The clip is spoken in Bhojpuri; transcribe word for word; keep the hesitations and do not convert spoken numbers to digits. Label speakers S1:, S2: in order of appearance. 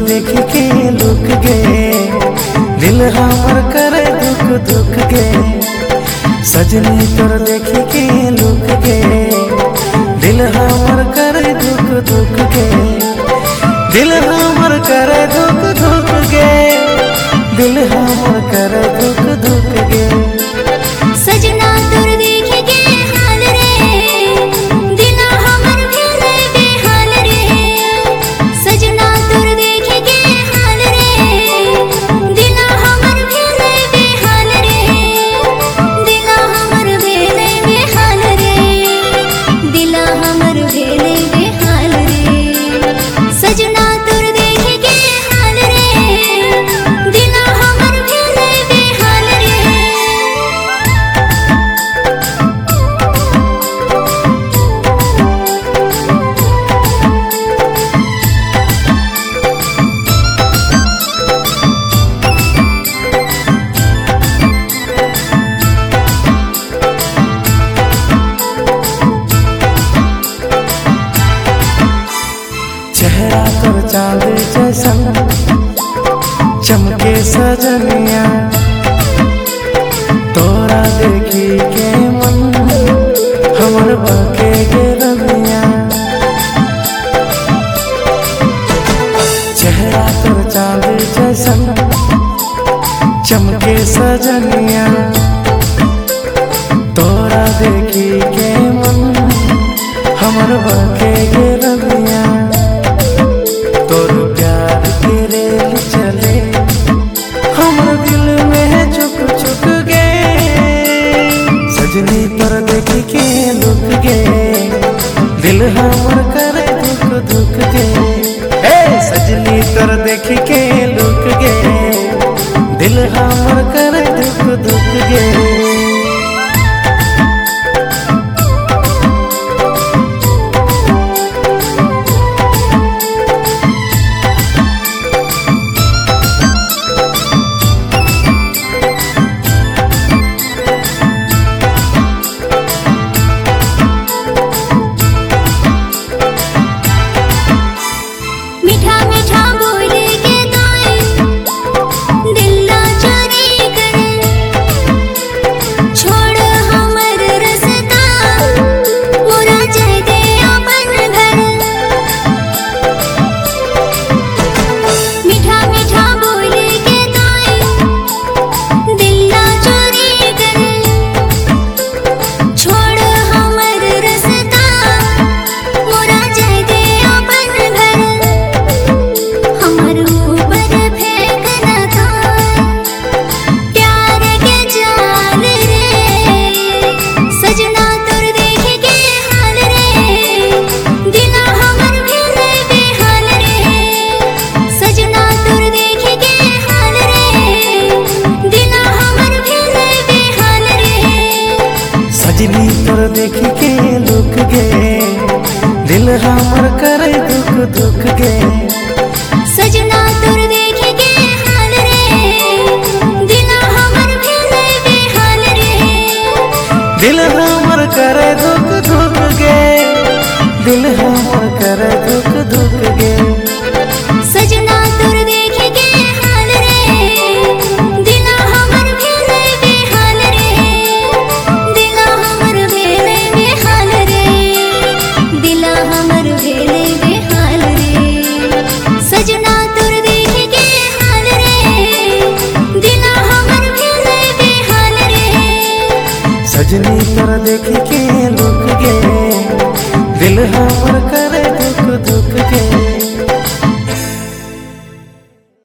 S1: देख के लुक गे, दिल हमर करे दुख दुख गे। सजनी तोर देख के लुक गे, दिल हमर करे दुख दुख गे। दिल हमर करे दुख दुख गे, दिल हमर करे दुख दुख गे।
S2: सजना तोर देख के हाल रे, दिला हमर भेले बेहाल रे। सजना तोर देख के हाल रे, दिला हमर भेले बेहाल रे। दिला हमर भेले बेहाल रे, दिला हमर भेले बेहाल रे। सजना तोर देख के हाल रे, दिला हमर भेले बेहाल रे।
S1: चेहरा तोर चांद जैसन चमके सजनिया, तोरा देखी के मन हमर बके गे रमिया। चेहरा तोर चांद जैसन चमके सजनिया, तोरा देखी के मन हमर बके गे रमिया। तोर प्यार के रेल चले हमर दिल में चुक चुक गे। सजनी तोर देख के लुक गे, दिल हमर करे दुख दुख गे। हे सजनी तोर देख के लुक गे, दिल हमर करे दुख दुख गे।
S2: मीठा मीठा बोल के गाए, दिल चोरी करे। छोड़ हमर रसता, मोरा जाय दे अपन घर। मीठा मीठा बोल के गाए, दिल चोरी करे। छोड़ हमर रसता, मोरा जाय दे अपन घर। हमर ऊपर फेंक न खाए प्यार के जाल रे। सजना तोर देख के हाल रे, दिला हमर भेले बेहाल रे। सजना तोर देख के हाल रे, दिला हमर भेले बेहाल रे।
S1: सजनी तोर देख के लुक गे, दिल हमर करे दुख दुख गे।
S2: सजना तोर देख के हाल रे, दिला हमर भेले बेहाल रे।
S1: दिल हमर करे दुख दुख गे, दिल हमर करे दुख दुख गे।
S2: सजना तोर देख के हाल रे, दिला हमर भेले बेहाल रे। दिला हमर भेले बेहाल रे, दिला हमर भेले बेहाल रे। सजना तोर देख के हाल रे, दिला हमर भेले बेहाल रे।
S1: सजनी तोर देख के लुक गे, दिल हमर करे दुख दुख